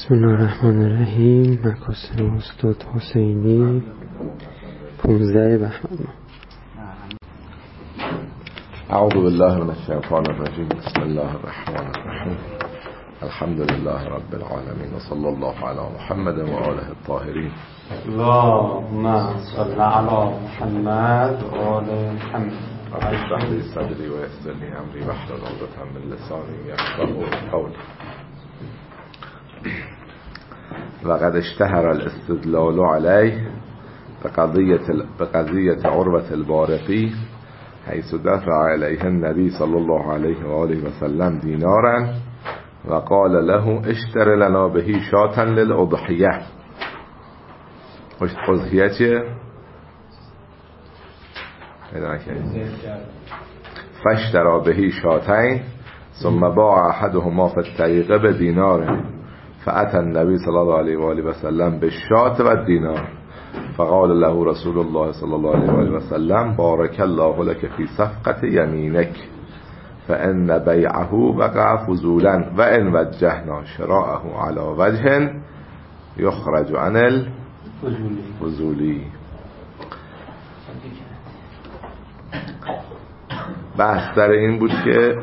بسم الله الرحمن الرحیم. مکاسب استاد حسینی 15 بهمن. اعوذ بالله من الشیطان الرجیم. بسم الله الرحمن الرحیم. الحمد لله رب العالمین و صلی الله علی محمد و آله الطاهرین. اللهم صل علی محمد و آل محمد. اشرح لي صدري ويسر لي امري واحلل عقدة من لساني يفقهوا قولي. وقد اشتهر الاستدلال عليه بقضية عروة البارقي حيث دفع عليه النبي صلى الله عليه وآله وسلم دينارا وقال له اشتر لنا به شاة للأضحية. أضحية چیه؟ فاشترى به شاتين ثم باع أحدهما في الطريق بدينار فأتى النبي صلى الله عليه وآله وسلم بالشاة والدينار فقال له رسول الله صلى الله عليه وآله وسلم بارك الله لك في صفقة يمينك فإن بيعه وقع فضولا وإن وجهنا شراءه على وجه يخرج عن الفضولي. بحث در این بود که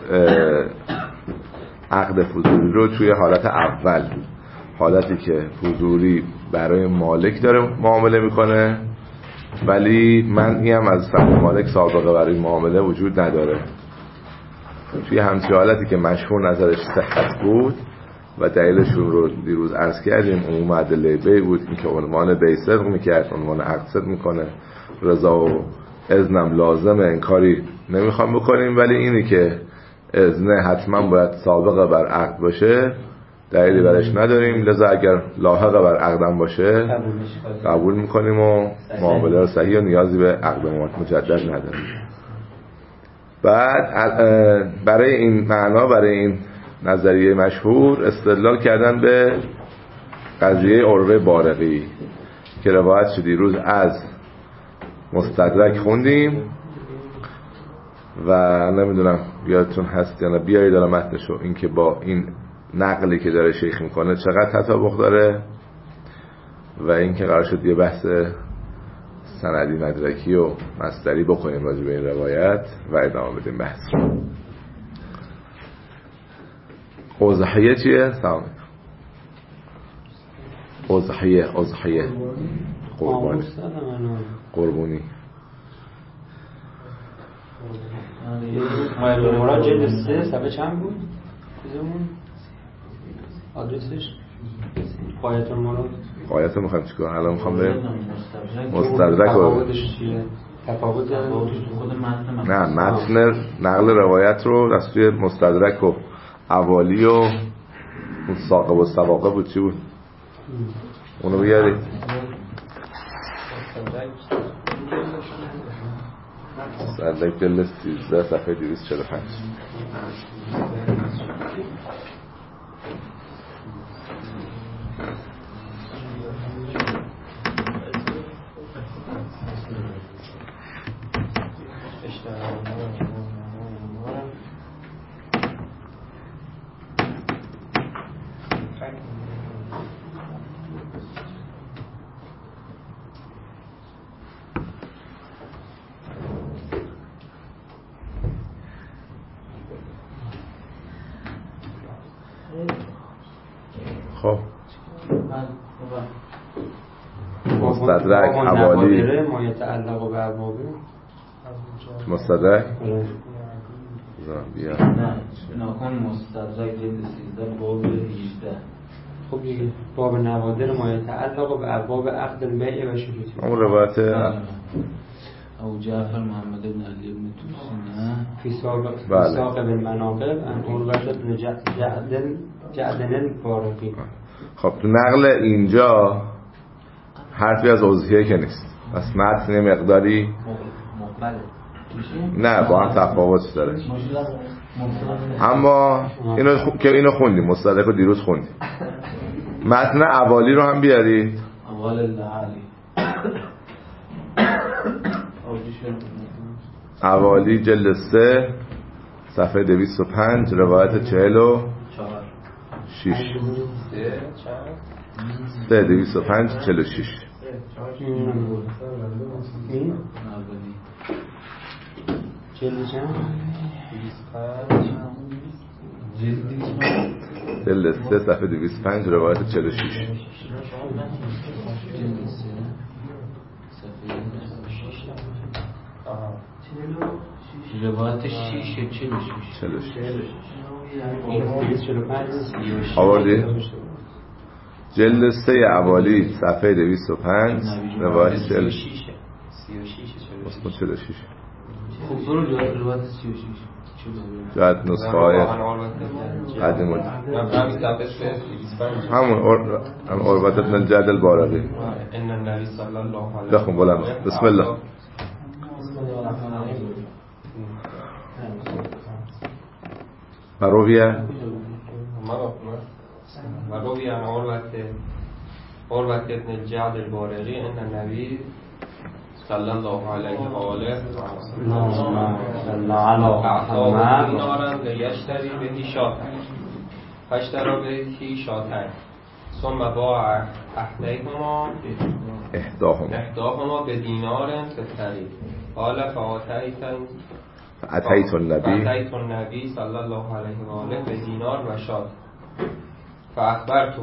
عقد فضولی رو توی حالت اول، حالتی که فضولی برای مالک داره معامله میکنه ولی منعی هم از طرف مالک سابقه برای معامله وجود نداره، توی همچین حالتی که مشهور نظرش صحت بود و دلیلشون رو دیروز عرض کردیم. عموم ادله بیع بود، این که عنوان بیع صدق میکرد، عنوان عقد صدق میکنه، رضا و اذنم لازمه، این کاری نمیخوام بکنیم، ولی اینی که اذنه حتما باید سابقه بر عقد باشه دلیلی برش نداریم، لذا اگر لاحق بر عقدم باشه قبول میکنیم و معامله رو صحیح و نیازی به عقد مجدد نداریم. بعد برای این معنا، برای این نظریه مشهور استدلال کردن به قضیه عروه بارقی که روایت شد دیروز از مستدرک خوندیم و نمیدونم یادتون هست یا نه، بیایید دارم متنشو، این که با این نقلی که داره شیخ میکنه چقدر تطابق داره و این که قرار شد یه بحث سندی مدرکی و مصدری بکنیم راجع به این روایت و ادامه بدیم بحث رو. اضحیه چیه؟ سلام. اضحیه قربانی مراد جلد 3 صفحه چند بود؟ بزنمون آدرسش قایت المراد. قایت میخوایم چیکار؟ الان میخوام بریم مستدرک رو تفاوت نه متن نقل روایت رو از توی مستدرک و اوالی و ساقب و سواقب بود، چی بود؟ اونو بیارید. مستدرک جلد 13 صفحه 245. خب مستدرک اوالی ما يتعلق بأبواب مستدرک بیا ناکن مستدرک جلد 13 باب 18. خب دیگه باب نوادر ما يتعلق بأبواب عقد البيع و شروطه. اون روایت ابو جعفر محمد بن علی بن توسی فی ساق بالمناقب ان عروة بن جعدن البارقی. خب تو نقل اینجا حرفی از اضحیه که نیست، پس متن مقداری نه با هم تفاوت داره، اما اینو خوندیم، مستدرک رو دیروز خوندیم. متن اوالی رو هم بیارید. اوالی جلد 3 صفحه 205 روایت 44 6 3 205 46 جلد 3 صفحه 205 روایت 46 روایت 46 آوردی؟ جلد 3 اوالی صفحه 205 روایت 46 خب برو روایت 36 جهت نسخه های قدیم همون عروة بن الجعد البارقی بخون بلند بسم الله. و رویه عن عروة بن الجعد البارقي أن النبي صلى الله عليه وآله أعطاه دينارا ليشتري به شاة فاشترى به شاتين ثم باع إحداهما بدينار في الطريق قال فأتيت النبي صلى الله عليه وآله بدينار وشاة فأخبرته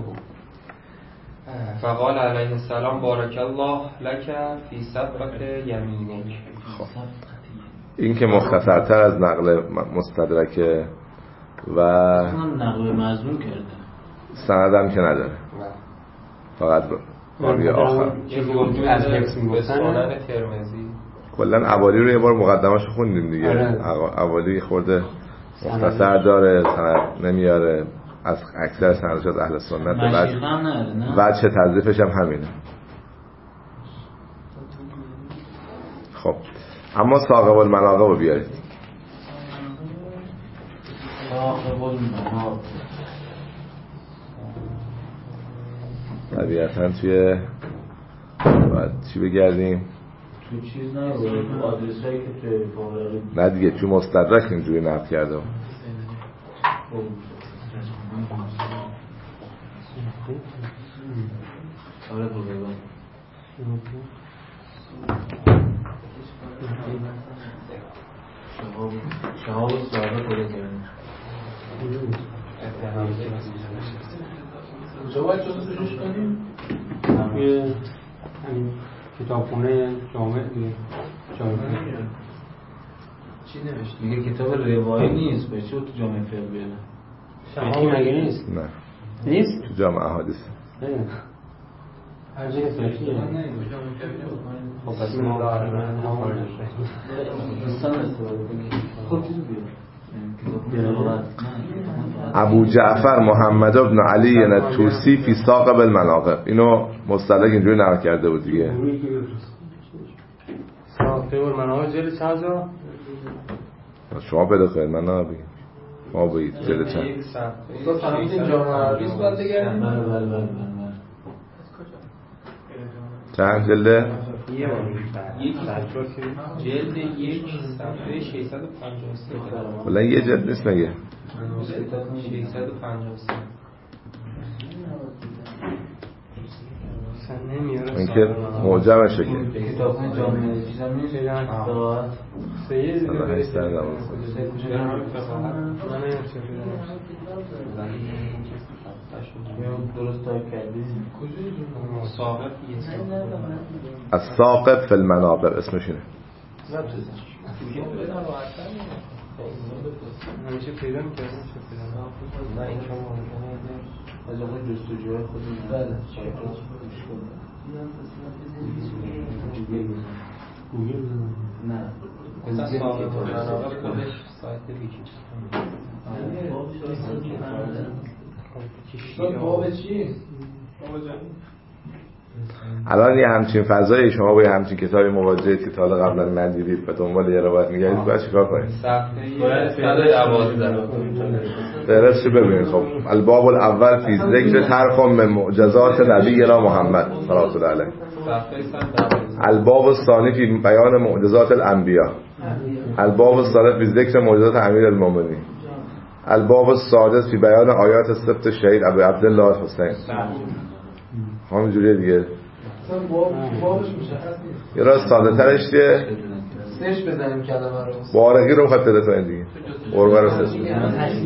فقال عليه السلام بارك الله لك في صفقة يمينك. این که مختصرتر از نقل مستدرکه و نقل مضمون کرده سندم که نداره فقط راوی آخر کلن اوالی رو یه بار مقدمه‌شو خوندیم دیگه. اوالی خورده مختصر داره سند نمیاره از اکثر سندش از اهل سنت وجه تضعیفش هم همینه. خب اما ثاقب المناقب رو بیارید. طبیعتاً توی باید چی بگردیم؟ تو چیز نبود آدرس هایی که توی فاقره نه دیگه توی مستدرک اینجوری نقل کرده. آره بودگان شهاب ساده کنه کنه جواب جزو جوش کنیم توی کتابخونه جامع دیگه چی نوشت؟ دیگه کتاب روایی نیست به چه تو جامع فقه بیاره؟ شهاب مگه نیست؟ نه نیست؟ تو جامع احادیث هر جای سرشیه خب پس ما دوستان استفاده کنید خب چیزو بیاره ابو جعفر محمد بن علی الطوسی فی ثاقب المناقب اینو مستدرک اینجوری نقل کرده بود دیگه. ثاقب المناقب جلد چند شما پیدا کنید من نبگیم ما بگید جلد چند تو فهمیدین جامعه عربیس باید بگردیم؟ بله چند جلده؟ جلد 1 صفحه 653 ولی یه جلد نیست مگه 653 این که معجمشه که کتابخونه جامعه چیزا نیست درست تا کردیم الثاقب فی المناقب اسمش اینه. همیشه پیدا می‌کردم نه این چون ممکنه از اون جستجوهای خودمون بله گوگل نه مثلا ثاقب المناقب خودش سایت ویکی باب چیست؟ الان یه همچین فضایی شما با یه همچین کتابی مواجهید که تا حالا قبلا ندیدید و دنبال یه روایت می‌گردید باید چیکار کنید؟ صفحه 112 درستش ببینید. خب الباب الاول فی ذکر ترخم من معجزات نبینا محمد صلی الله علیه. الباب الثانی فی بیان معجزات الانبیاء. الباب الثالث فی ذکر معجزات امیر المؤمنین. الباب السادس فی بیان آیات سبت شهید ابو عبدالله الحسین. همینجوریه دیگه. بابش مشخص نیست. یه راست ساده ترش دیگه سش بزنیم کلمه رو. بارقی رو میخواد بده تا این دیگه قربه رو سش بزنیم.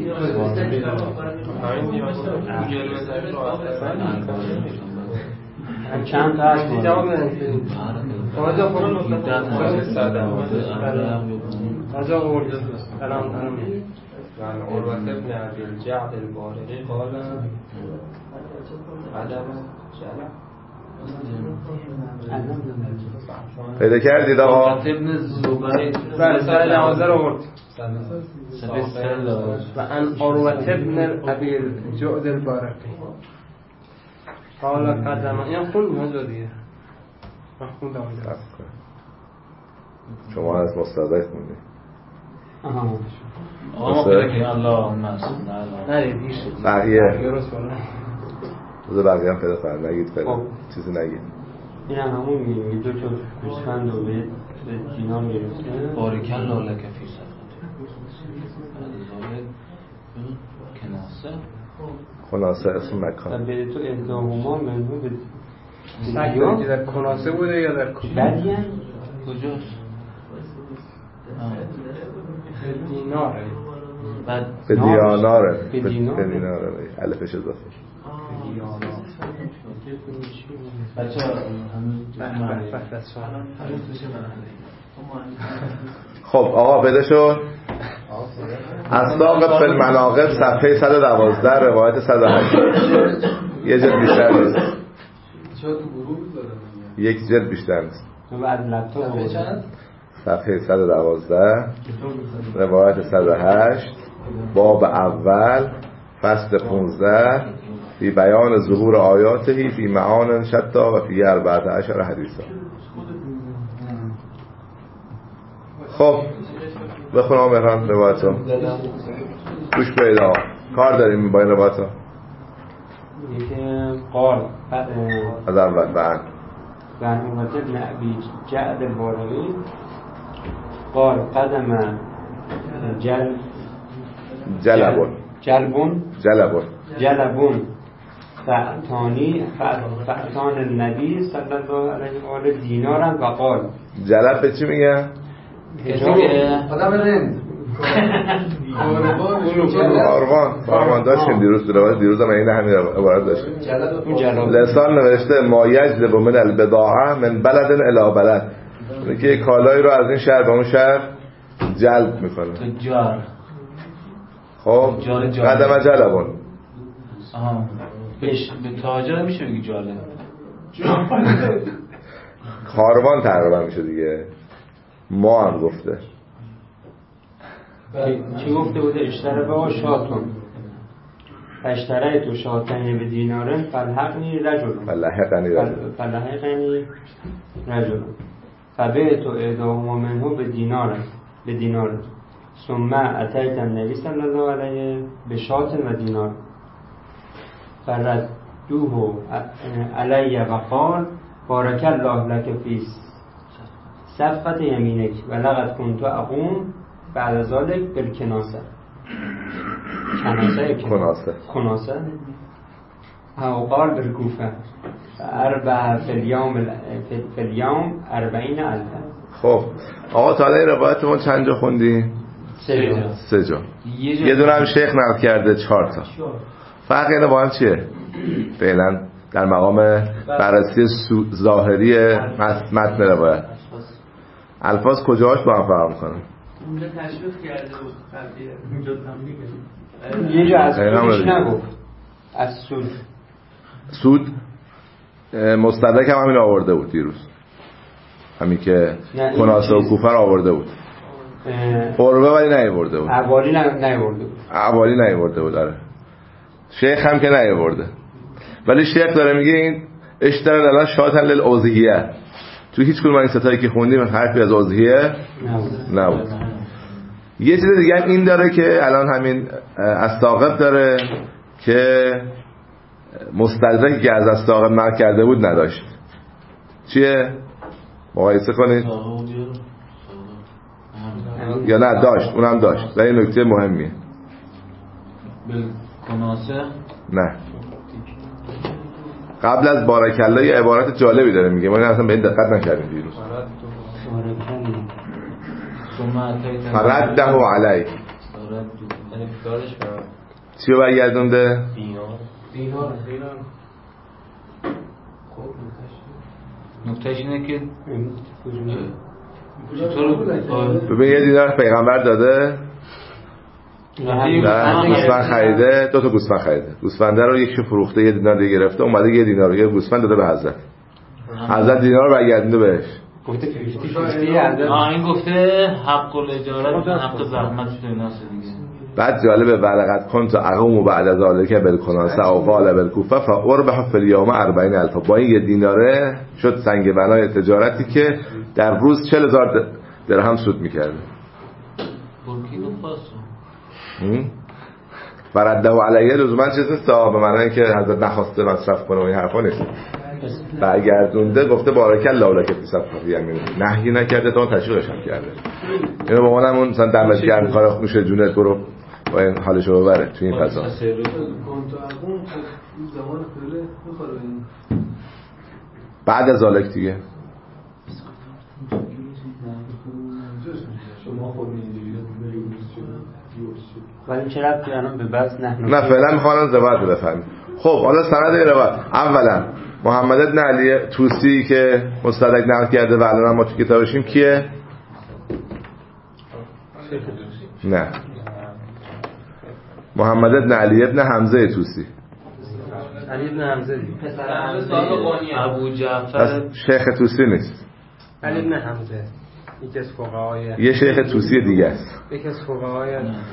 چند تا هست جواب بدن آجا خورا آجا آورده الان عروة ابن ابی الجعد البارقی قال عدم جلب پیدا کردید آقا؟ ابن زبیر بله سال 12 رو آورد و ان عروة ابن ابی الجعد البارقی قال قدم این خون مجا دیگه من خوندم شما از مستدرک خوندی آقا پیدا که اللهم صل نه دیگه بقیه درست بالا بذار بقیه هم پیدا کنم نگید فعلا چیزی نگید. این هم همون میگه دو تا گوسفند رو به دینار گرفته بارک الله لک فی صدقه خلاصه اسم مکان به تو اهداهما منو به سگ در کناسه بوده یا در کجا؟ بدین کجاست؟ دیناره به دیاناره به دیناره الفش اضافه. بچه خب آقا پیدا شد. الساقط فی المناقب صفحه 112 روایت 108 یه جلد بیشتر نیست. یک جلد بیشتر نیست. صفحه 112 روایت 108 باب اول فصل 15 فی بیان ظهور آیاته فی معان شتا و فی 14 حدیثا. خب بخونم مهران روایتو گوش پیدا کار داریم با این روایتو. یکی قال از اول بعد عروة ابن ابی جعد البارقی قال قدم جلبون فأتان النبی صلی الله علیه و آله دینارا و قال جلب به چی میگن؟ آدم رند کاروان داشتیم دیروز هم این همین عبارت داشتیم. لسان نوشته ما یجلب من البضاعه من بلد الی بلد، که کالایی رو از این شهر به اون شهر جلب میکنه. تجار خب قدم جلبون به تاجر میشه بگی جالب کاروان تقریبا میشه دیگه. ما هم گفته چی گفته بوده؟ اشتره با شاتون اشتره تو شاتنی به دینارن فلحقنی رجلون فبه تو اعداهما منه به دینارن ثم اتیت النبی صلی الله علیه به شات و دینار فردوه علیه و قال بارک الله لک فی صفقت یمینک و لقد کنت اقوم بعد ذلك بالکناسه کناسه او قال بالکوفه اربع فی اليوم 40,000. خب آقا تا الان روایتمون چند جا خوندی؟ 3 جا. یه دونه هم شیخ نقل کرده 4 تا. فرق اینه با هم چیه؟ فعلا در مقام بررسی ظاهری متن روایت الفاظ کجاش با هم فرق میکنن؟ اونجا تشویق کرده بود قبلیه اونجا تنبیه یه جا از سودش نگفت. از سود مستدرک هم همین آورده بود دیروز، همین که کناسه و کوفه آورده بود. قربه ولی نیاورده بود. عوالی نیاورده بود. داره شیخ هم که نیاورده، ولی شیخ داره میگه این اشترى الان شاتن للعضیه. تو هیچ کدوم این ستایی که خوندیم حرفی از عضیه نبود. یه چیز دیگه هم این داره که الان همین الساقط داره که مستدرکی که از الساقط نقل کرده بود نداشت. چیه؟ مقایسه کنید. یا نه داشت، اونم داشت. و این نکته مهمیه. کناسه نه قبل از بارک الله یه عبارت جالبی داره میگه، ما اصلا به این دقت نکردیم دیروز. فرده علی چی رو برگردونده؟ دینار. نکتهش اینه که ببین یه دینار پیغمبر داده، گوسفند خریده، 2 تا گوسفند خریده، گوسفنده رو یکشو فروخته، یه دینار دیگه گرفته، اومده یه دینار یه گوسفند داده به حضرت. حضرت دینار رو برگردونده بهش. گفته 50-50 این گفته حق الاجارت حق زحمت تو ناس دیگه. بعد جالبه بلغت کنت اقوم بعد از ذالک بالکناسه او قال بالکوفه فاربح فی اليوم 40,000. با این یه دیناره شد سنگ بنای تجارتی که در روز 40,000 درهم سود می‌کرد. بورکینو فاسو فرده علیه لزوما چیز نیست به معنی که حضرت نخواسته مصرف کنه و این حرفا نیست. برگردونده گفته بارک الله لک فی صفقه، یعنی نهی نکرده تا تشویقش هم کرده. اینو به معنی اون مثلا دمت گرم کار میشه جونت برو با این حالشو ببره تو این فضا. بعد از ذالک دیگه ولی چه ربطی الان به بس نه فعلا میخوام روایت رو بفهمیم. خب حالا سند این روایت، اولا محمد بن علی طوسی که مستدرک نقل کرده و الان ما تو کتابشیم کیه؟ نه محمد بن علی ابن حمزه طوسی. علی ابن حمزه ابو جعفر شیخ طوسی نیست. علی ابن حمزه یکی از فقهای یه شیخ طوسی دیگه است. یکی از فقهای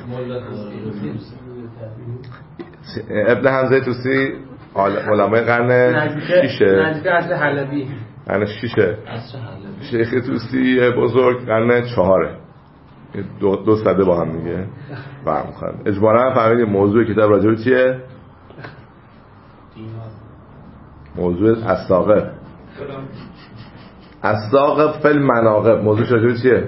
ابن حمزه طوسی علمای قرن 6 نزدیک عصر حلبی، قرن 6 شیخ طوسی بزرگ قرن 4، دو صده با هم دیگه فهم کنم. اجمالا فهمیدیم موضوع کتاب راجع به چیه؟ موضوع الساقب. الساقب فی المناقب. موضوع راجع به چیه؟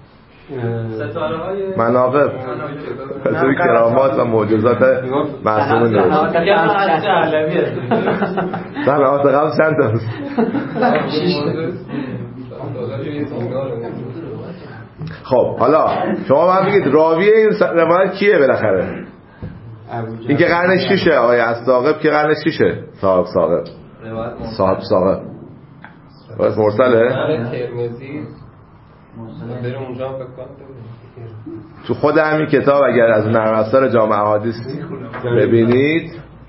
مناقب، راجع کرامات و معجزات معصومین نوشته. صنعات قبل چند تا است؟ خب حالا شما باید بگید راوی این روایت کیه بالاخره؟ این که قرن 6 آقای الساقب که قرن 6 صاحب ساقب باید مرسله؟ تو خود همین کتاب اگر از نرم افزار جامع احادیث ببینید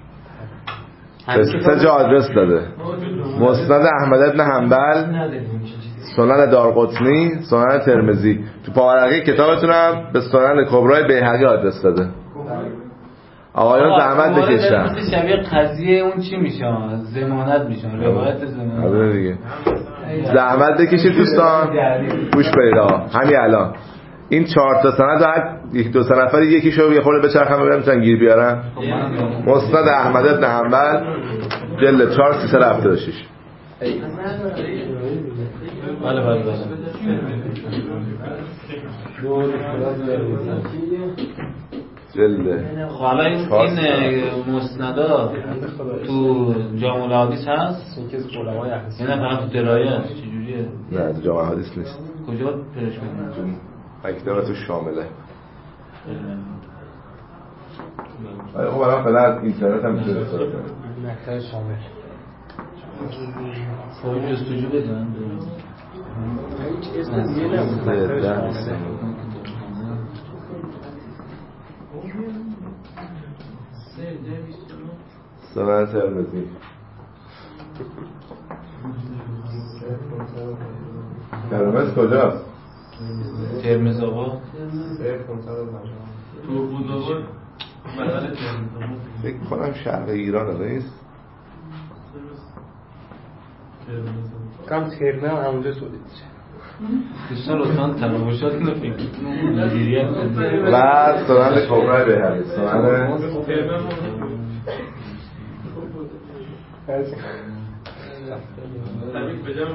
3 جا آدرس داده: مسند احمد بن حنبل، سنن دارقطنی، سنن ترمذی. تو پاورقی کتابتون هم به سنن کبرای بیهقی آدرس داده. آقایان زحمت بکشن. شبیه قضیه اون چی میشه؟ ضمانت میشه، روایت ضمانت. آره دیگه. زحمت بکشید دوستان، گوش بدید. همین الان این 4 تا سند هر 1-2 نفر یکیشو یه خورده بچرخم ببینم میتونن گیر بیارن. مسند احمد بن حنبل جلد 4 376. بله جلد. حالا این مسندا تو جامع الحدیث هست؟ یعنی فقط تو درایه چجوریه؟ نه تو جامع الحدیث نیست. کجا پیداش می‌کنی؟ مکتبه تو شامله. خب الان فعلا اینترنت هم میشه استفاده کنید. مکتب شامل. خب جستجو بدن. هیچ اسمی نبود. مکتب شامل. سنن ترمذی. ترمذ کجاست؟ ترمذ آقا تو بوداباد محل ترمذ. فکر کنم شرق ایران نیست. کم ترمذ هم همونجا سودید. دوستان لطفاً تماشاتون رو فکر مدیریت کنید. و سنن کبرای بیهقی. سنن تبریک بگم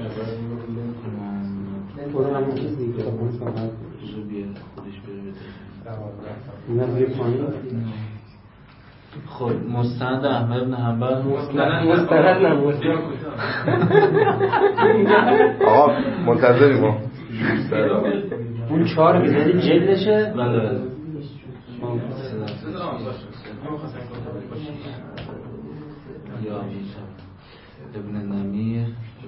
برو همون چیز دیگه خودش خودش بره بده. اینا دیگه پایین خب مستند احمد بن حنبل مستند نه مستند. آقا منتظریم ما. اون 4 میزنی جلدشه. بله یا ابن نمیر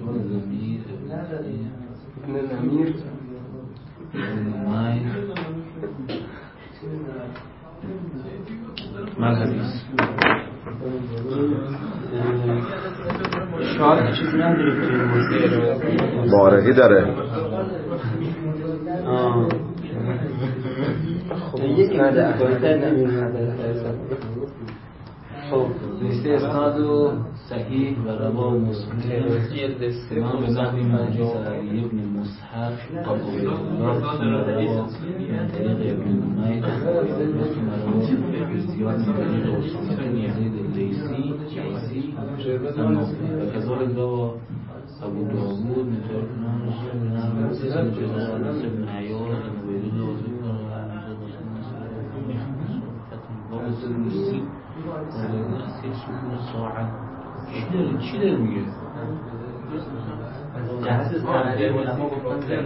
من حدیث شاید چیزی نداریم توی بارقی داره. یکی بایدر نمیدونه. خب لیست اسناد و صحیح و روا و مسلم امام به نحوی مجلس علی ابن مصحف قبول الله ثم روا من طریق ابن نمیر ثم روا زیاد من طریق اسامه بن یزید اللیثی و کذالک روا ابو داوود من طریق نصر بن عیاض و عبیدالله چی داره میگه؟ جهاز استعمالی علما گفتن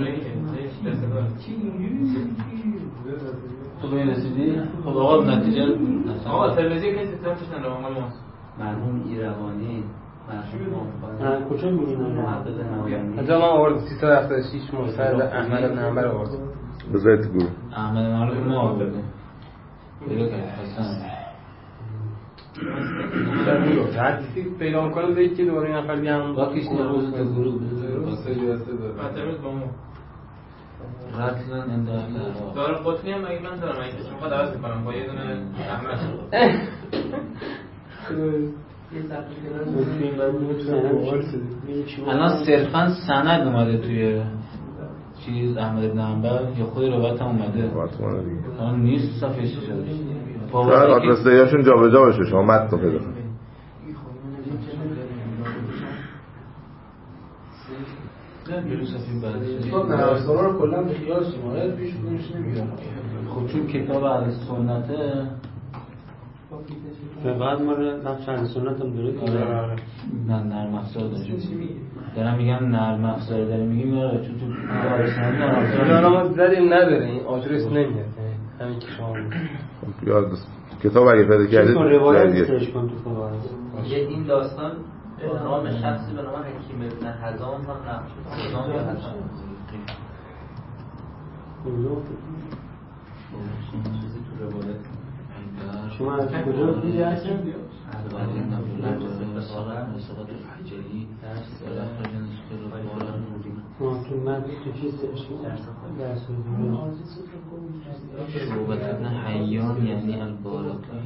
تو به این رسیدی؟ خب آقا نتیجه آقا تلویزیون کسی ترمش نره آقا ما مرحوم ایروانی مرحوم کجا میگین محقق نمایانی از من آورد 376 مستند احمد بن حنبل آورد. بذارید گروه احمد معلوم ما آورده پیدا کرد حسن حدیثی پیدا میکنه بگید که دوباره این نفر دیگه هم با کسی روز تو گروه مطمئن با ما رتلن اند اهل عراق داره قطنی هم اگه من دارم اگه میخواد عوض کنم با یه دونه احمد الان صرفا سند اومده توی چیز احمد بن حنبل یا خود روایت هم اومده الان نیست صفحه 6 شاید آدرس دیاشون جا به جا بشه شما متن رو پیدا کنید. نرسانا رو کلا به خیال شماره پیش بودنش نمیگرم خب چون کتاب اهل سنته فقط ما رو بخش اهل سنت هم داره. نه نرم افزار دارم میگم نرم افزار داره میگیم یاره چون تو اهل سنت نرم افزار ما زدیم نداره این آدرس نمیاد همین که شما یاد کتاب اگه پیدا کردید روایت سرچ کن تو فقط این داستان نام شخصی به نام حکیم ابن حزام هم نقش حزام یا حزام چیزی تو روایت شما از کجا دیدی هستن؟ تو من تو چیز سرچ شعبت ابن حیان یعنی البارقی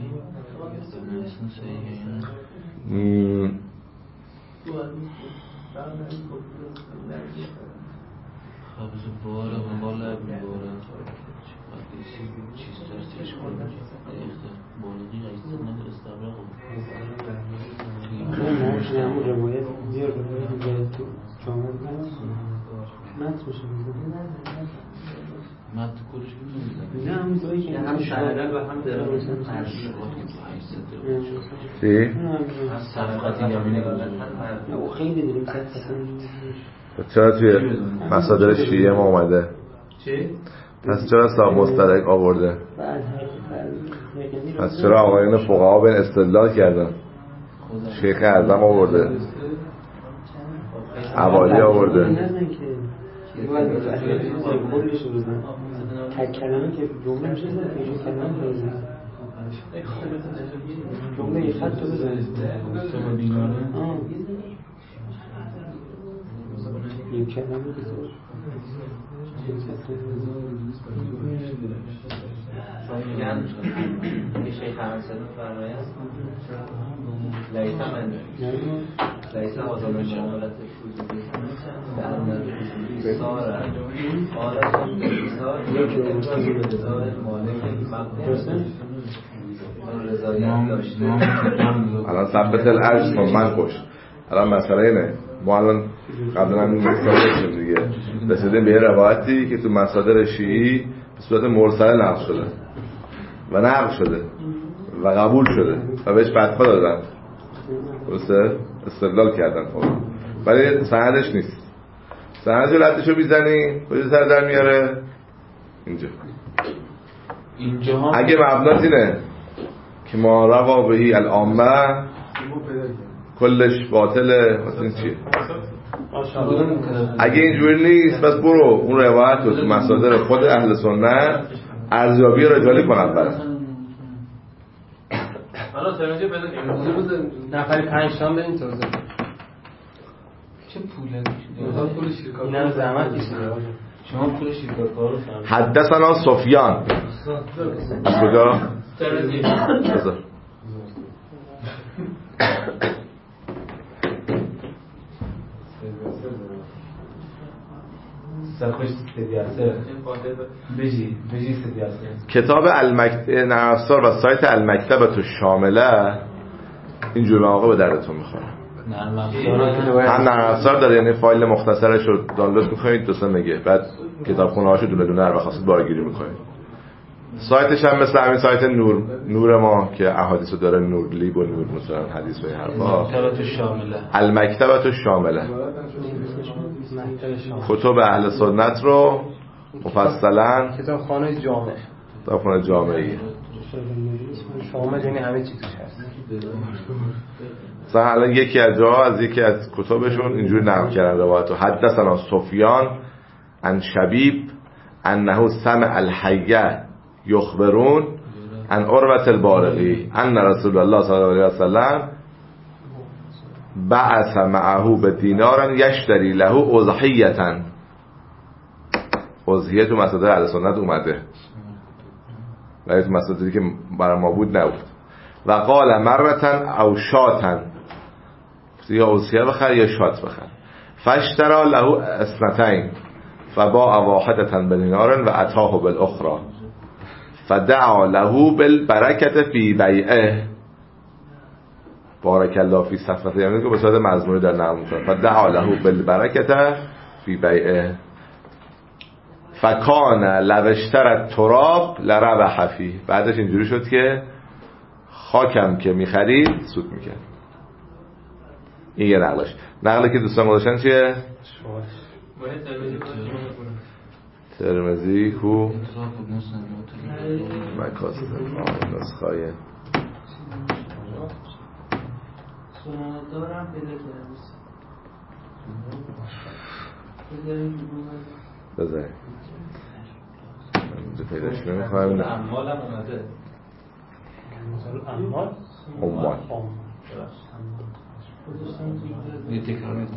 خبز باره و بالا ابن باره چیز درستش کنه بالغی غیصت نبود استبرق نه نه همون روایت زیاد روایت زیاد تو جامعه مت میشه مت کلش نه همون دایی که هم سندن و هم درامت چی؟ صفقتی یمینه او خیلی داریم چرا توی مصادر شیعه ما اومده؟ چی؟ پس چرا صاحب مستدرک آورده؟ پس چرا آقایان فقها به استدلال کردن؟ شیخ اعظم آورده، حوالی آورده. تک کلمه که جمله میشه زن که یک کلمه بزن جمله یک خط رو بزن یک کلمه بزن میگن که شیخ همسلم فرماید لیسا آزام شمالت فوزوی به سارا آرزان بسیار یک رضای مالک مقدم رضایت داشته الان ثبت العجز کن من خوش. الان مسئله اینه ما الان قبلا هم مثال داشتیم دیگه، رسیدیم به یه روایتی که تو مصادر شیعی به صورت مرسل نقل شده و نقل شده و قبول شده و بهش فتوا دادن، درسته؟ استدلال کردن خب، ولی سندش نیست. سند ردشو میزنی کجا سر در میاره؟ اینجا اگه مبنات اینه که ما روا بهی العامه کلش باطله مثلا چیه؟ اگه اینجوری نیست پس برو اون روایت رو تو مصادر خود اهل سنت ارزیابی رجالی کن اول. حالا ترمذی پیدا کنیم نفری 5 تا بریم توضیح چه پول شرکت اینا زحمت کشیده شما پول شرکت کارو فهمید. حدثنا سفیان کجا؟ ترمذی بذار سرخوش سدیاسه بجی سدیاسه کتاب نرم افزار و سایت المکتبه الشامله اینجور مواقع به دردتون میخوره. هم نرم افزار داره، یعنی فایل مختصرش رو دانلود میکنید 2 مگه، بعد کتابخونه هاشو دونه دونه هر بخواستید بارگیری میکنید. سایتش هم مثل همین سایت نور ما که احادیثو داره، نور لیب و نور مثلا حدیث و این حرفا. المکتبه الشامله کتب اهل سنت رو مفصلا کتابخانه جامع، کتابخانه جامعی شامل یعنی همه چی توش هست. مثلا الان یکی از کتابشون اینجوری نقل کردن روایتو: حدثنا سفیان عن شبیب انه سمع الحیه یخبرون عن عروة البارقی ان رسول الله صلی الله علیه و سلم بعث معه بدینار یشتری له اضحیه. اضحیه تو مصادر اهل سنت اومده ولی تو مصادری که برای ما بود نبود. و قال مرتن او شاتن، یا اضحیه بخر یا شات بخر. فاشترى له اثنتین فباع واحدة بدینار و اتاه بالاخرى فدعا له بالبرکت فی بیعه. بارک الله فی صفقته، یعنی که به صورت مضمونی در نقل می‌کنه فدعا له بالبرکت فی بیعه فکان لو اشتری التراب لربح فیه. بعدش اینجوری شد که خاکم که می‌خرید سود می‌کرد. این یه نقلش. نقلی که دوستان گذاشتن چیه؟ ترمذی کو مکاسب نسخای دارم پیدا کردم بذاریم اینجا پیداش نمی‌خوایم. اموالم اومده اموال یه تکرار می‌کنم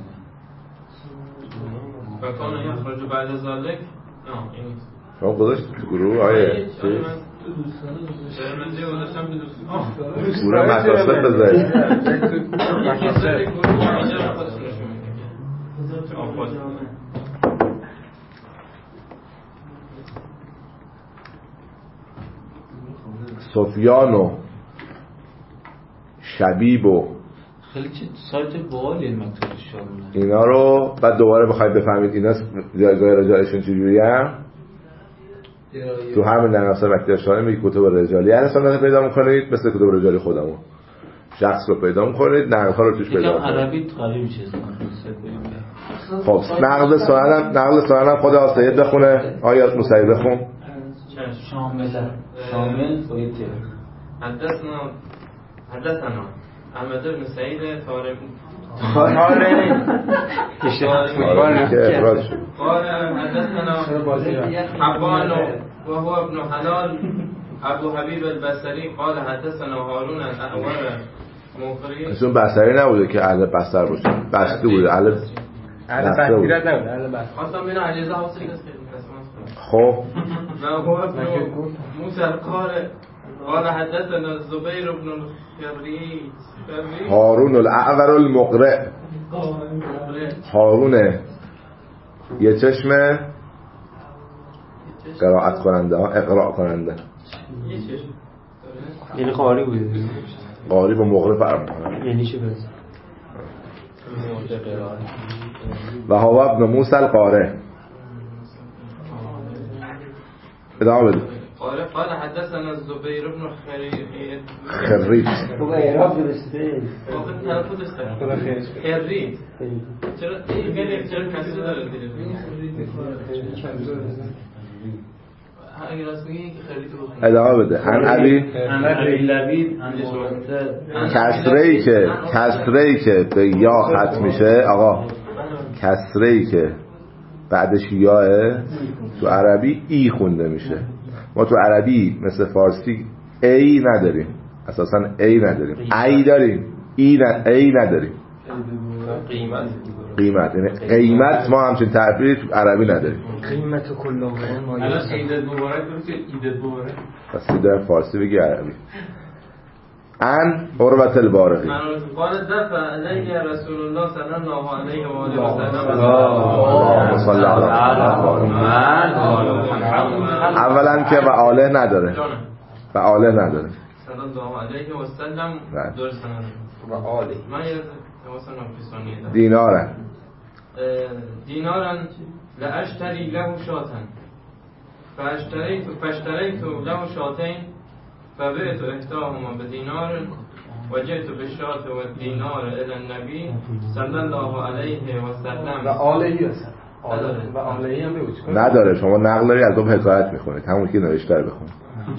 فکان یخرج بعد ذلک شما گذاشت تو گروه آیه گروه مکاسب بذارید. سفیان و شبیب و خیلی سایت باحالیه مکتب شامله اینا رو بعد دوباره بخواید بفهمید اینا جایگاه رجالشون چجوریه. تو همین در نفس مکتب شامل میگه کتب رجالی اهل سنت پیدا میکنید، مثل کتب رجالی خودمون شخص رو پیدا میکنید، نقل ها رو توش پیدا میکنید. عربی قریب میشه. خب نقل سنن خود آسید بخونه. آیات موسوی بخون. شامل باید حدثنا احمد بن سعید طارمی قال حدثنا حبان و هو ابن حلال ابو حبیب البصری قال حدثنا هارون الاعور مقری. اصلا بصری نبوده که اهل بصر باشه، بسته بوده، اهل بصیرت نبوده، اهل بصر. خواستم ببینم علیزه حاصل است. خب و هو ابن موسی القارئ قال حدثنا الزبير بن الخريج هارون الاعور المقرئ. هارونه یه چشم قرائت کننده، اقراء کننده، یعنی قاری بوده. قاری با مقرئ فرق می‌کنه. یعنی چه بس؟ و هو ابن موسی القارئ. ادامه بده. قال حدثنا الزبير بن خريج تو اعراب درسته واقعا تلفظش خرید چرا کسی داره دیگه اگه راست میگی که خرید رو ادامه بده. عن ابی لبید کسره‌ای که به یا ختم میشه آقا، کسره‌ای که بعدش یاه تو عربی ای خونده میشه. ما تو عربی مثل فارسی ای نداریم، اساسا ای نداریم، ای داریم، ای نداریم. قیمت یعنی قیمت ما همچین تعبیری تو عربی نداریم. قیمت کلا ما الان عید مبارک درسته؟ عید مبارک پس در فارسی بگی عربی. عن عروة البارقی قال دفع علیه رسول الله صلی الله علیه و آله و سلم اللهم صل علی محمد. اولا که و آله نداره، و آله نداره صلی الله علیه و سلم درست و آله. من یه دینارا لاشتری له شاتن فاشتریت له شاتین فبعت احداهما بدینار وجئت بالشات والدینار الى النبی صلی الله علیه و سلم. و آلهی هستن و آلهی هم بگو نداره. شما نقل داری از اون حکایت میخونید، همون که نوشته رو بخونید.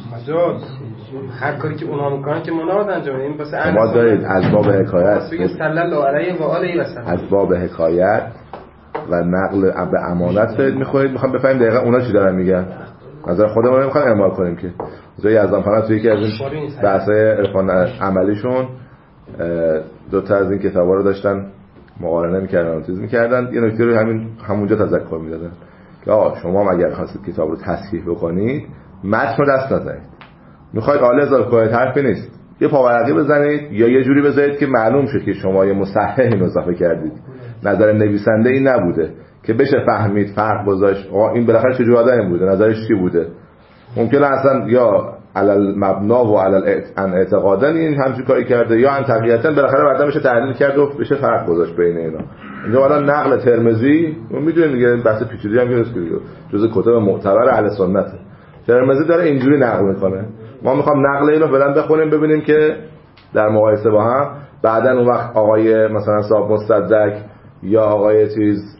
هر کاری که اونا میکنن که ما نباید انجام بدیم. واسه شما دارید از باب حکایت بگید صلی الله علیه و آله و سلم، از باب حکایت و نقل به امانت دارید میخونید. میخوام بفهمیم دقیقا اونا چی دارن میگن. نظر خودمون نمیخوام اعمال کنیم که جای یزدان پناه توی یکی از این بحثای عرفان عملیشون دو تا از این کتابا رو داشتن مقارنه میکردن و چیز میکردن. یه نکته رو همونجا تذکر میدادن که آقا شما اگر خواستید کتاب رو تصحیح بکنید متن رو دست نزنید. میخواید آله اضافه کنید حرفی نیست، یه پاورقی بزنید یا یه جوری بذارید که معلوم شه که شما یه مصحح اینو اضافه کردید، نظر نویسنده این نبوده که بشه فهمید فرق گذاشت این بالاخره چه جور آدمی بوده، نظرش چی بوده. ممکنه اصلا یا علل مبنا و علل اعتقادن این همچین کاری کرده یا ان طبیعتا بالاخره بعدا بشه تحلیل کرد و بشه فرق گذاشت بین اینا. اینجا الان نقل ترمذی میدونید دیگه بحث پیچیده‌ای هم نیست، جزء کتب معتبر اهل سنته. ترمذی داره اینجوری نقل میکنه. ما میخوام نقل اینو فعلا بخونیم ببینیم که در مقایسه با هم بعدا اون وقت آقای مثلا صاحب مستدرک یا آقای چیز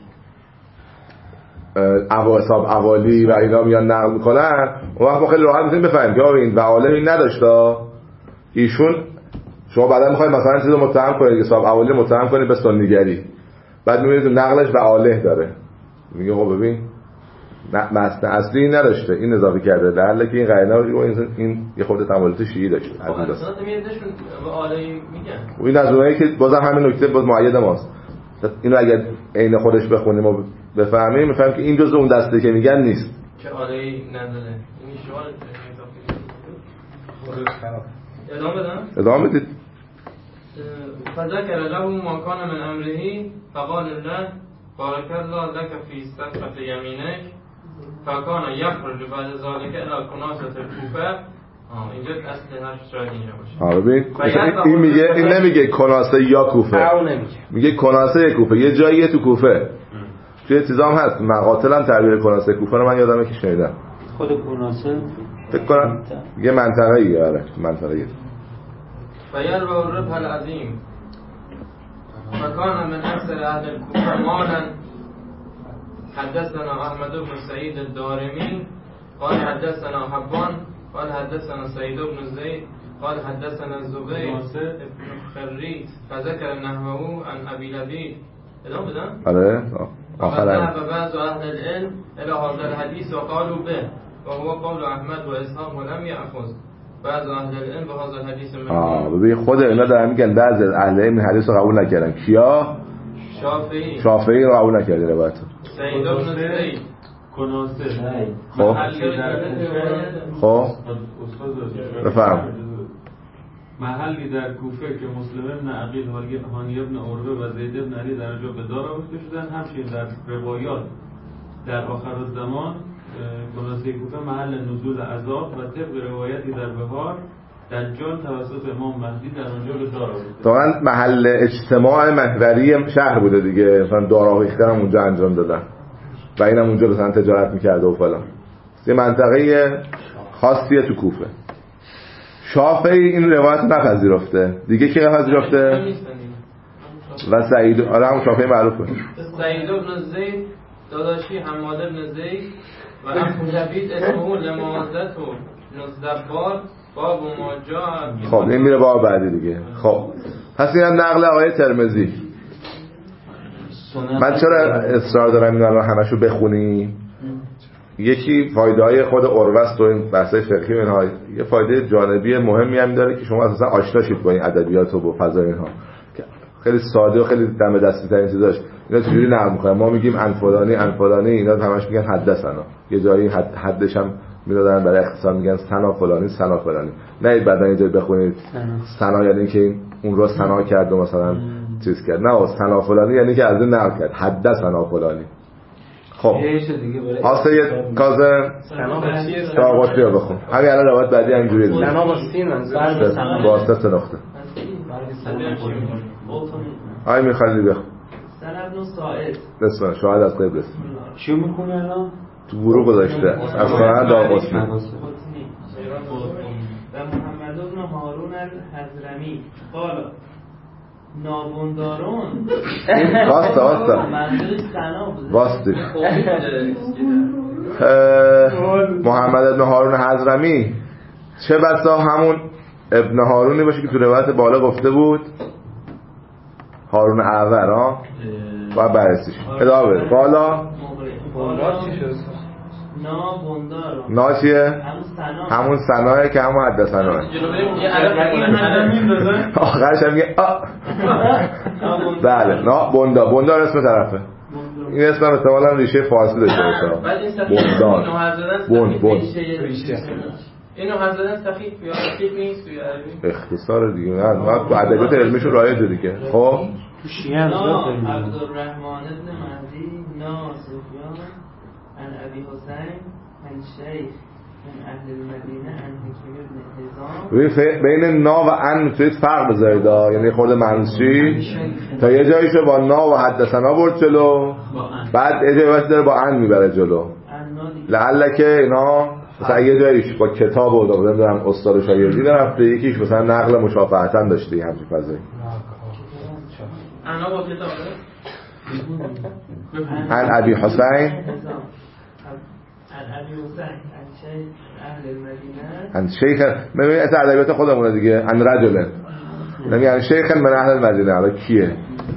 حساب اوالی و اینا میان نقل میکنن، اون وقت ما خیلی راحت میتونیم بفهمیم که این و عالم این نداشته ایشون. شما بعدا میخواید مثلا چیزو متهم کنید که صاحب اوالی متهم کنید به سنیگری، بعد میبینید نقلش و عاله داره، میگه خب ببین متن اصلی نداشته این اضافه کرده، در حالی که این قرینه و این یه خورده تمایلات شیعی داشته. خب اصلا میادشون به عاله میگن و این از اونایی که بازم همین نکته باز مؤید ماست. اینو اگر عین خودش بخونیم و بفهمیم میفهمیم که این جزء اون دسته که میگن نیست که عاله نداره. این شوال ادامه بدید. فذكر له ما كان من امره فقال الله بارك الله لك في صفحة يمينك فكان يخرج بعد ذلك الى كناسة الكوفة. اینجا اصل حرف شاید اینجا باشه. ببین این میگه، این نمیگه کناسه یا کوفه، میگه کناسه کوفه، یه جاییه تو کوفه. توی چیزام هست مقاتل هم تعبیر کناسه کوفه رو من یادمه که شنیدم. خود کناسه فکر کنم یه منطقه‌ایه. آره منطقه‌ایه. فيروى الربح العظيم فكان من اكثر اهل الكوفة مالا. حدثنا احمد بن سعيد الدارمي قال حدثنا حبان قال حدثنا سعيد بن زيد قال حدثنا الزبير بن خريت فذكر نحوه عن ابي لبيد. ادامه بدم. آره آخر ذهب بعض اهل العلم الى هذا الحديث وقالوا به وهو قول احمد واسحاق ولم ياخذ بعض اهل العلم به هذا الحديث من. ببین خود اینا دارن میگن بعض اهل علم حدیث رو قبول نکردن. کیا؟ شافعی رو قبول نکردن روایت. سعید بن زید کناسه. خب بفهم. محلی در کوفه که مسلم ابن عقیل و هانی ابن عروه و زید ابن علی در آنجا به دار آورده شدن. همچنین در روایات در آخر الزمان کناسه کوفه محل نزول عذاب و طبق روایتی در بهار دجال توسط امام مهدی در آنجا به دار آورده. واقعا محل اجتماع محوری شهر بوده دیگه، مثلا داراویختن هم اونجا انجام دادن و اینم اونجا مثلا تجارت میکرده و فلان. یه منطقه خاصیه تو کوفه. شافعی این روایت نپذیرفته. دیگه کی پذیرفته؟ و سعید، آره همون شافعی معروفه. سعید بن زید داداشی حماد بن زید و ابو لبید اسمه لمازت و نزدبار باب و ماجا. خب این میره باب بعدی دیگه. خب پس این نقل آقای ترمذی. من چرا اصرار دارم اینا رو همشو بخونی؟ یکی فایده های خود عروه و این بحثای فقهی اینها، یه فایده جانبی مهمی هم داره که شما اساسا آشنا شید با این ادبیات و با فضای اینها. خیلی ساده و خیلی دم دستی ترین چیزاش اینا چجوری نقل می‌کنن. ما میگیم ان فلانی اینا همش میگن حدثنا، یه جایی حدش هم میدادن برای اختصار میگن سنا فلانی سنا فلانی. نه بعدن یه جایی بخونید سنا یعنی که اون رو سنا کرد و مثلا چیز کرد، نه سنا فلانی یعنی که از این نقل کرد حدثنا فلانی. خب آسه کاظم داغوتی رو بخون. همین الان روایت بعدی همینجوری دیگه سنا با سین با سه نقطه. آی میخوالی بخون. سند و ساعد بسم شاهد از قبل است. چی میخونی الان؟ تو گروه گذاشته از خانه داغوتی. و محمد بن هارون الحضرمی قال نابوندارون واسطه محمد بن هارون حضرمی چه بسا همون ابن هارونی باشه که تو روایت بالا گفته بود هارون اعور ها و بررسیش ادامه بده. بالا نا چیه؟ همون سناه که همون حدثناه آخرش هم میگه بله نا بندار اسم طرفه. این اسم هم احتمالاً ریشه فارسی داشته باشه. بند اینو حضرت صحیح یا صحیح نیست یا عربی اختصار دیگه نه تو ادبیات علمیشو رایجه دیگه. خب تو شیعه هم عبدالرحمن ابن مهدی نا سفیان عن ابی حسین عن شیخ من اهل المدینه عن حکیم ابن حزام. بین نا و ان میتونید فرق بذارید یعنی خورده منشی تا یه جاییشو با نا و حدثنا برد جلو بعد یه جایی واسه داره با ان میبره جلو لعلکه اینا مثلا یه جاییش با کتاب و نمیدونم استاد شاگردی رفته یکیش مثلا نقل مشافهتن داشته همچین فضایی. انا با کتابه عن ابی حسین عن شیخ ببین از ادبیات خودمونه دیگه عن رجل نمیگه عن شیخ من اهل المدینه. حالا کیه؟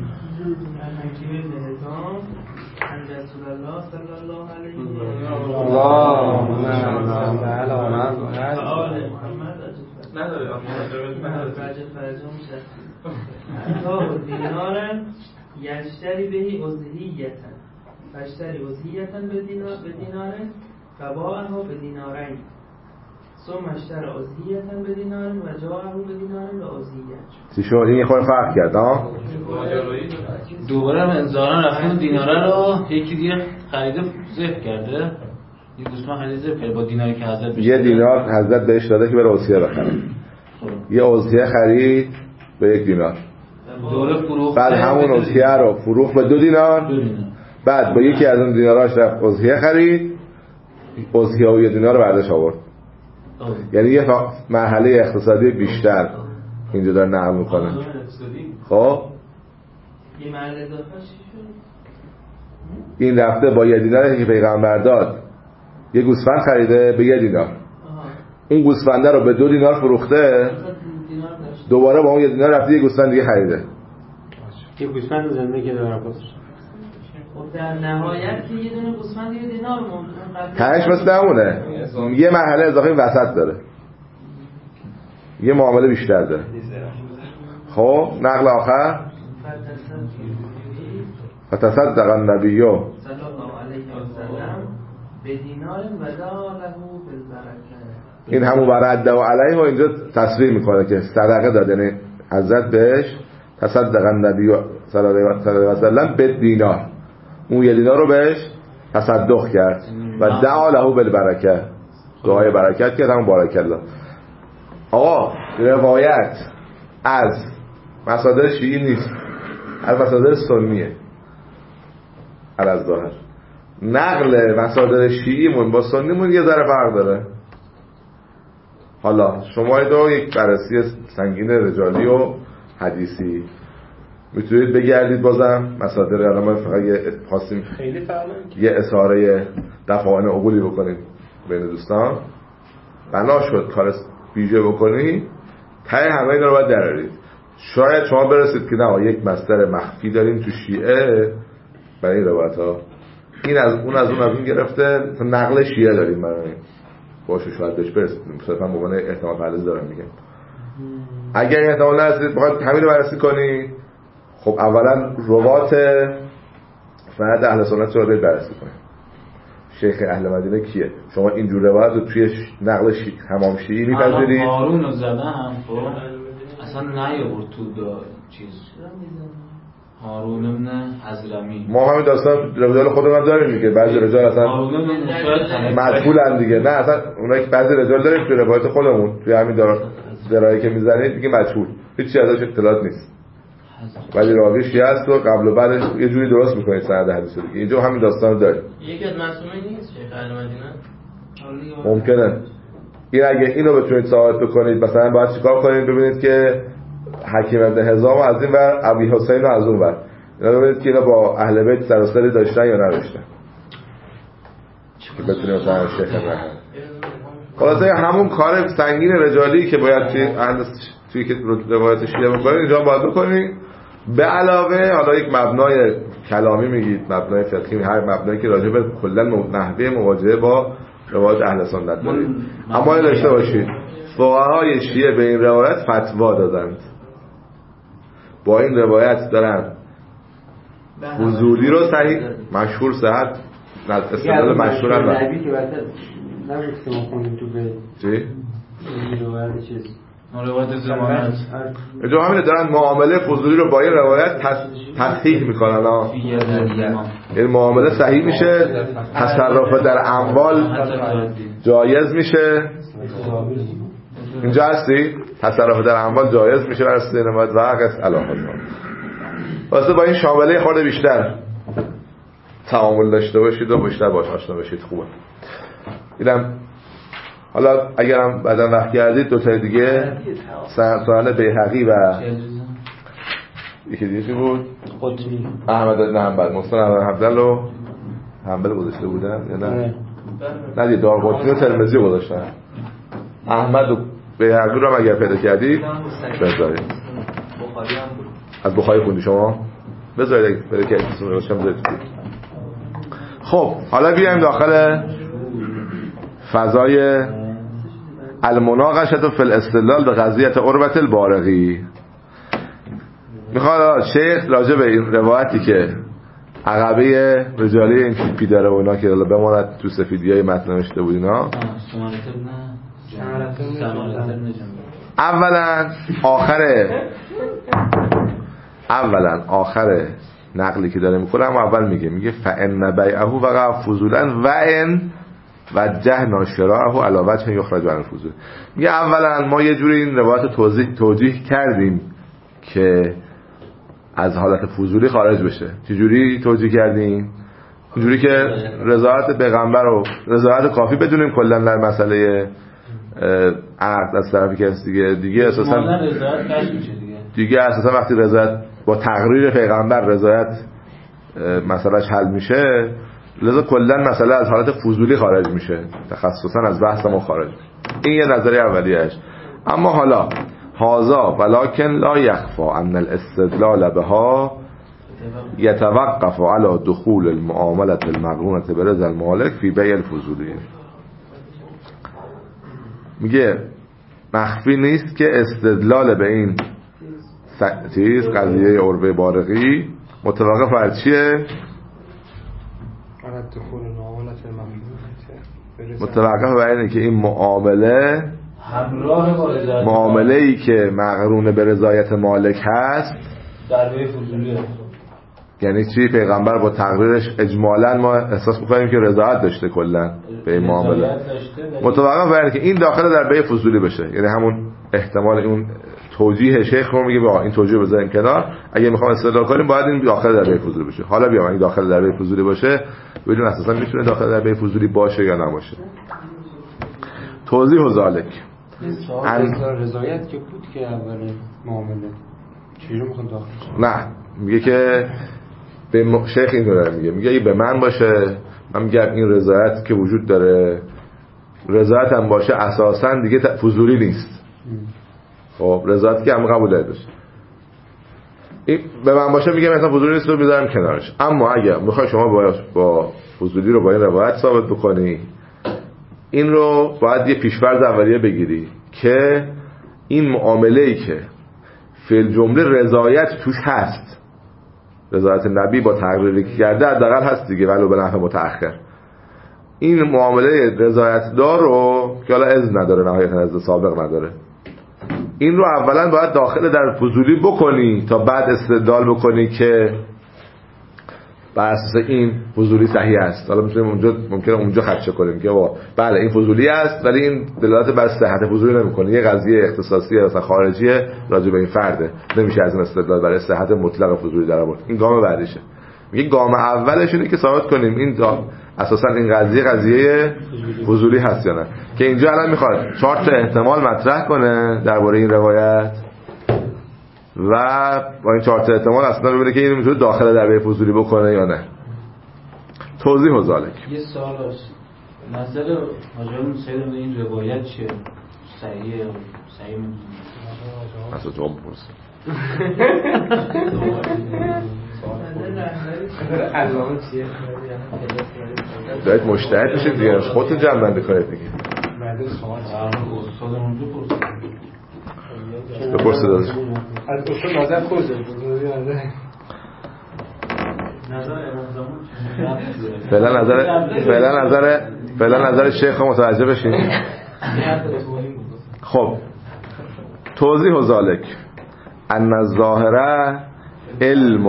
یشتری بهی عضهیتن فشتری عضهیتن به دینار فباعه به دینارین ثم اشترى عضهیتن به دینار و جاءه به دینار و عضهیت. چی شد؟ این یه خورده فرق کرد ها؟ دوباره هم انظارا رفتن دیناره رو یکی دیگه خریده ذبح کرده. یه گوسفند خریده ذبح کرده با دیناری که حضرت بهش یه دینار حضرت بهش داده که بره عضهیه بخره. یه عضهیه خرید به 1 دینار. بعد همون عضهیه رو فروخت به 2 دینار. بعد با یکی از اون دیناراش رفت عضهیه خرید. عضهیه و 1 دینار رو برداشت آورد. یعنی یه مرحله اقتصادی بیشتر اینجا داره نقل میکنه. خب یه مرحله اضافه شد. این رفته با 1 دیناری که پیغمبر داد یه گوسفند خریده به 1 دینار. اون گوسفنده رو به 2 دینار فروخته. دوباره با اون 1 دینار رفته یه گوسفند دیگه خریده. یه گوسفند زنده که داره خودش. خب در نهایت که یه دونه گوسفند یه دینار مونده. تهش مثل همونه. یه مرحله اضافه وسط داره. یه معامله بیشتر داره. خب نقل آخر فتصدق النبی صلی الله علیه و سلم به دینار وداله بالبرکه. این همون برده و علیه و اینجا تصریح میکنه که صدقه داد، یعنی حضرت بهش تصدق النبی صلی الله علیه و سلم به دینار، اون 1 دینار رو بهش تصدق کرد و دعا له بالبرکه، دعای برکت کرد، همون بارک الله. آقا روایت از مصادر شیعی نیست، از مصادر سنیه. از نقل مصادر شیعیمون با سنیمون یه ذره فرق داره. حالا شما دو یک بررسی سنگین رجالی و حدیثی میتونید بگردید بازم مصادر علما فقط خواستیم یه اظهاره دفعان عقولی بکنیم بین دوستان. بنا شد کار ویژه بکنی ته همه اینا رو باید درارید. شاید شما برسید که نه یک مصدر مخفی داریم تو شیعه برای این روایت ها، این از اون گرفته نقل شیعه داریم برای باشه شاید بهش برسید. صرفا به عنوان احتمال پردازی دارم میگم. اگر این احتمال نرسید بخواید همین رو بررسی کنی، خب اولا روات سند اهل سنت رو بررسی کنید. شیخ اهل مدینه کیه؟ شما اینجور روایت رو توی نقل تمام شیعی میپذیرید؟ هارون رو زدم خب اصلا نیاورد تو چیز هارون ابن حضرمی. ما همین داستان رجال خودمون داریم دیگه. بعضی رجال اصلا مجهولن دیگه. نه اصلا اونایی که بعضی رجال داریم توی روایت خودمون توی همین درایی که میزنید دیگه مجهول، هیچ ازش اطلاعات نیست. ولی راویش هست و قبل و بعدش یه جوری درست میکنید سند حدیث دیگه. اینجا همین داستان رو داریم. یکی از معصومین نیست شیخ اهل مدینه؟ ممکنه. این اگه اینو بتونید ثابت بکنید مثلا باید چیکار کنید؟ ببینید که حکیم ابن حزام از این ور، ابی حسین رو از اون ور، اینا ببینید که اینا با اهل بیت سر و سری داشتن یا نداشتن که بتونید مثلا شیخ رحم. خلاصه همون کار سنگین رجالی که باید توی که روایت شیعه بکنید اینجا باید بکنید. به علاوه حالا یک مبنای کلامی میگید، مبنای فقهی، هر مبنایی که راجع به کلا نحوه مواجهه با روایت اهل سنت دارید. اما داشته باشید فقهای شیعه به این روایت فتوا دادند، با این روایت دارن فضولی رو صحیح مشهور صحت استدلال مشهور هم نبی که بعد نگفتم خوندیم تو به چی؟ این روایت چیز روایت زمانت اینجا همینه دارن معامله فضولی رو با این روایت تصحیح میکنن. این معامله صحیح میشه، تصرف در اموال جایز میشه. اینجا هستی؟ تصرف در اموال جایز میشه برای سینمات و عقص علاقه واسه با این شامله خورده بیشتر تعامل داشته باشید و بیشتر باش آشنا بشید. خوبه. اینم حالا اگرم بعداً وقت کردید دو تا دیگه سنن بیهقی و یکی دیگه بود قطبی احمد بن حنبل مصطفی بن حنبل و حنبل گذاشته بودن یا نه؟ نه دیگه دارقطنی و ترمذی گذاشتن. احمد و بیهقی رو هم اگر پیدا کردید بذارید. از بخاری خوندی شما؟ بذارید اگه پیدا کردید بذارید. خب حالا بیایم داخل فضای المناقشه فی الاستدلال به قضیه عروة البارقی. میخواد شیخ راجع به این روایتی که عقبه رجالی این تیپی داره و اینا که بماند تو سفیدیای متن نوشته بود اینا، اولا آخر نقلی که داره میکنه اما اول میگه فان بیعه وقع فضولا و ان وجهنا شراعه علی وجه یخرج عن الفضول. میگه اولا ما یه جوری این روایت توجیه کردیم که از حالت فضولی خارج بشه. چجوری توجیه کردیم؟ اینجوری که رضایت پیغمبر و رضایت کافی بدونیم کلا در مسئله عقد از طرفی که دیگه اساسا دیگه اساسا وقتی رضایت با تقریر پیغمبر رضایت مسئلهش حل میشه، لذا کلا مسئله از حالت فضولی خارج میشه، تخصصا از بحث ما خارج میشه. این یه نظریه اولیه‌اش. اما حالا هذا ولکن لا یخفى ان الاستدلال بها يتوقف على دخول المعامله المقرونه برضا المالک فی بیع الفضولی. میگه مخفی نیست که استدلال به این قضیه عروة بارقی متوقف بر چیه؟ متوقف بر اینه که این معامله‌ای که مقرون به رضایت مالک هست در بیع فضولی. یعنی چی؟ پیغمبر با تقریرش اجمالاً ما احساس می‌کنیم که رضایت داشته کلا به این معامله. متوقف بر اینه که این داخل در بیع فضولی بشه. یعنی همون احتمال اون توجیه شیخ رو میگه با این توجیه بذاریم کنار، اگه میخوام استدلال کنیم باید این داخل در بیع فضولی بشه. حالا بیام این داخل در بیع فضولی باشه ببینیم اساسا میتونه داخل در بیع فضولی باشه یا نباشه. توضیح ذالک رضایت که بود که اول معامله چجوری میخواد داخل شه؟ نه میگه که به شیخ این داره میگه اگه به من باشه، من میگم این رضایت که وجود داره، رضایت هم باشه اساسا دیگه فضولی نیست. خب رضایت که هم قبول داره این به من باشه میگم مثلا فضولی نیست رو میذارم کنارش. اما اگه میخوای شما با فضولی رو با این روایت ثابت بکنی، این رو باید یه پیش‌فرض اولیه بگیری که این معامله‌ای که فی الجمله رضایت توش هست، رضایت نبی با تقریری که کرده حداقل هست دیگه ولو به نحو متأخر، این معامله رضایت دار رو که حالا اذن نداره، نهایتا اذن سابق نداره، این رو اولا باید داخل در فضولی بکنی تا بعد استدلال بکنی که بر اساس این فضولی صحیح است. حالا ممکنه اونجا خدشه کنیم که بله این فضولی است ولی این دلالت بر صحت فضولی نمیکنه، یه قضیه اختصاصی مثلا خارجیه راجع به این فرده، نمیشه از این استدلال برای صحت مطلق فضولی در آورد. این گام بعدیشه. میگه گام اولش اینه که ثابت کنیم این اساسا این قضیه فضولی هست یا نه، که اینجا الان میخواد 4 تا احتمال مطرح کنه درباره این روایت و با این 4 تا احتمال اصلا ببینه که اینو میتونه داخل درباره فضولی بکنه یا نه. توضیح و ذالک. یه سوال است، نظر حاجی سید این روایت چیه؟ صحیحه یا صحیح نمیدونم؟ اصلا جواب بپرس. دارید مجتهد میشید دیگه، خودتون جمع بندی کنید دیگه. بپرسید از استاد نظر خودت فعلا نظر شیخ متوجه بشین. خب توضیح و ذالک ان الظاهره علم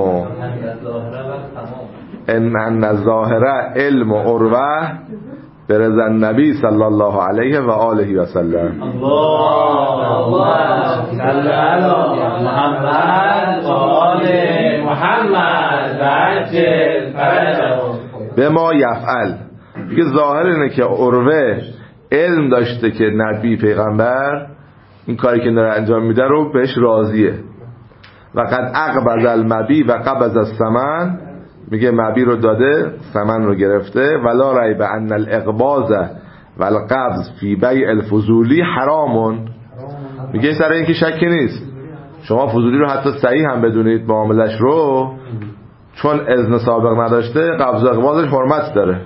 ان الظاهره علم عروه برضا النبی صلی الله علیه و آله و سلم. الله صل علی محمد و آل محمد و عجل فرجهم. به ما یفعل، دیگه ظاهر اینه که عروه علم داشته که نبی پیغمبر این کاری که داره انجام میده رو بهش راضیه. و قد اقبض المبی و قبض الثمن، میگه مبی رو داده ثمن رو گرفته. ولا ریب ان الاقباض و القبض فی بیع الفضولی حرامون، میگه سر این که شکی نیست شما فضولی رو حتی صحیح هم بدونید معاملش رو، چون اذن سابق نداشته قبض و اقباضش حرمت داره.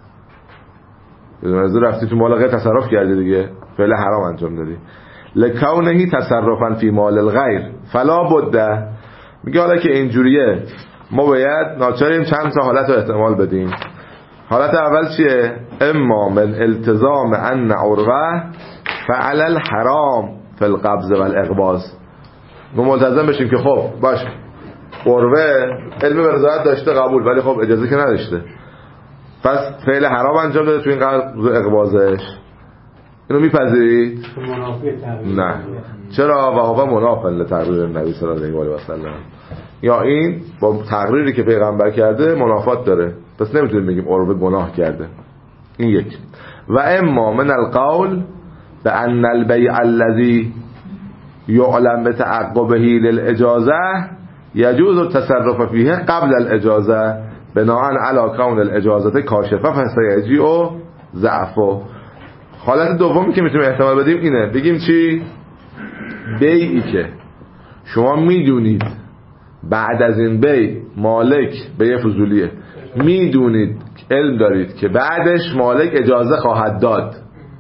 از رفتی تو مال غیر تصرف کردی دیگه، فعل حرام انجام دادی. لکونهی تصرفا فی مال الغیر فلا بده، میگه حالا که اینجوریه ما باید ناچاریم چند تا حالت رو احتمال بدیم. حالت اول چیه؟ اما من التزام ان عروه فعل الحرام فی القبض و الاقباض، ما ملتزم بشیم که خب باش عروه علم به رضایت داشته قبول، ولی خب اجازه که نداشته، پس فعل حرام انجام داده تو این قبض و اقباضش. اینو میپذیرید؟ نه. چرا؟ و هو مناف لتقریر نبی صلی الله علیه و سلم، یا این با تقریری که پیغمبر کرده منافات داره، پس نمیتونیم بگیم عروه گناه کرده. این یک. و اما من القول بان البیع الذی یعلم بتعقبه للاجازه یجوز التصرف فیه قبل الاجازه بناء علی کون الاجازه کاشفه فسیجیء ضعفه. حالت دومی که میتونیم احتمال بدیم اینه، بگیم چی؟ بیعی که شما میدونید بعد از این بیع مالک بیع فضولیه، میدونید علم دارید که بعدش مالک اجازه خواهد داد،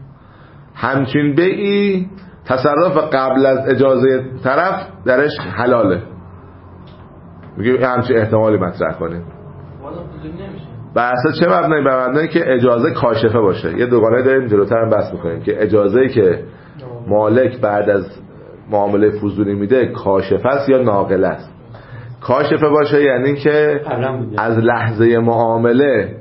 همچین بیعی تصرف قبل از اجازه طرف درش حلاله، میگیم همچین احتمالی مطرح کنیم. بر اساس چه مبنایی؟ بر مبنایی که اجازه کاشفه باشه. یه دوگانه داریم جلوتر هم بحث می‌کنیم که اجازه‌ای که مالک بعد از معامله فضولی میده کاشفه است یا ناقله است. کاشفه باشه یعنی که از لحظه معامله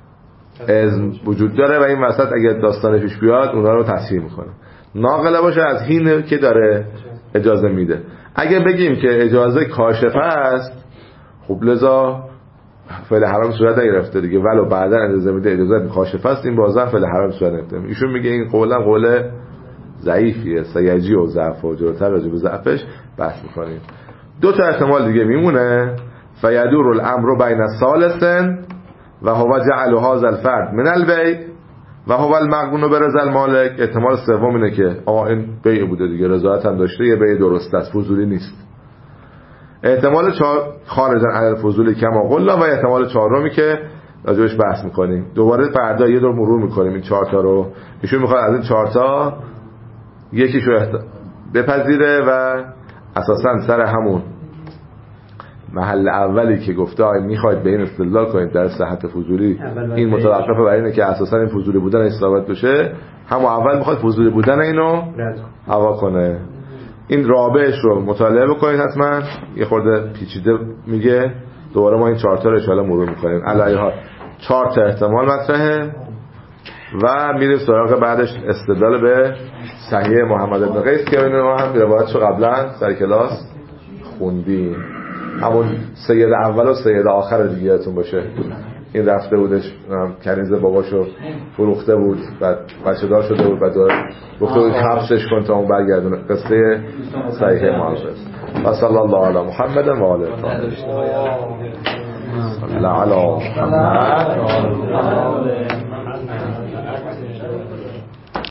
اذن وجود داره و این وسط اگه داستان پیش بیاد اونا رو تصحیح میکنه. ناقله باشه از حین که داره اجازه میده. اگه بگیم که اجازه کاشفه است، خب لذا فعل حرام صورت نگرفته دیگه، ولو بعدا اجازه میده اجازه کاشفه است، این بازم فعل حرام صورت نگرفته. ایشون میگه این قول ضعیفیه، سیجی و ضعف و جلوتر راجع به ضعفش بحث میکنیم. دو تا احتمال دیگه میمونه، فیدور الامر بین ثالثن و هو جعل هذا الفرد من البیع و هو المغبون برضا المالک. احتمال سوم اینه که این بیع بوده دیگه، رضایت هم داشته، یه بیع درست است، فضولی نیست. احتمال خارجا عن الفضول کما قلنا و احتمال چهارمی که راجعش بحث میکنیم. دوباره فردا یه دور مرور میکنیم این 4 تا رو. ایشون میخواد از این 4 تا یکیشو بپذیره و اساسا سر همون محل اولی که گفته میخواید به این استدلال کنید در صحت فضولی، این متوقفه بر اینه که اساسا این فضولی بودن ثابت بشه، همون اول میخواد فضولی بودن اینو هوا کنه. این رابعش رو مطالعه بکنید حتما، یه خورده پیچیده میگه. دوباره ما این 4 تا رو ان شاءالله مرور میکنیم. علیها 4 تا احتمال مطرحه و میریم سراغ بعدش استدلال به صحیح محمد بن قیس که اینو هم روایتشو قبلا سر کلاس خوندیم. همون سید اول و سید آخر دیگه یادتون باشه. این رفته بودش کنیز باباشو فروخته بود، بعد بچه دار شده بود، بعد گفته بود حبسش کن تا اون برگردونه. قصه صحیح محمد. و صلی الله علی محمد و آله الطاهرین. صلی الله علی محمد.